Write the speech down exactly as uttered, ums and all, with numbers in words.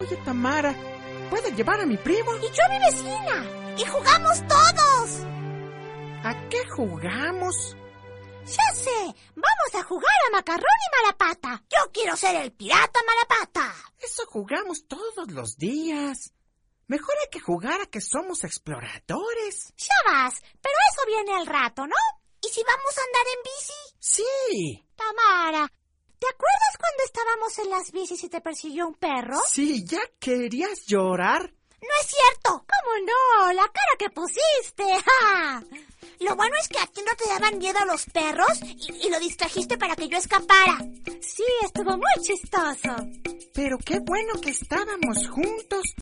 Oye, Tamara, ¿puedes llevar a mi primo? Y yo a mi vecina. Y jugamos todos. ¿A qué jugamos? Ya sé, vamos a jugar a Macarrón y Malapata. Yo quiero ser el pirata Malapata. Eso jugamos todos los días. Mejor hay que jugar a que somos exploradores. Ya vas, pero eso viene al rato, ¿no? ¿Y si vamos a andar en bici? Sí. Tamara, ¿te acuerdas cuando estábamos en las bicis y te persiguió un perro? Sí, ¿ya querías llorar? No es cierto. ¿Cómo no? La cara que pusiste. ¡Ja! Lo bueno es que a ti no te daban miedo los perros y, y lo distrajiste para que yo escapara. Sí, estuvo muy chistoso. Pero qué bueno que estábamos juntos.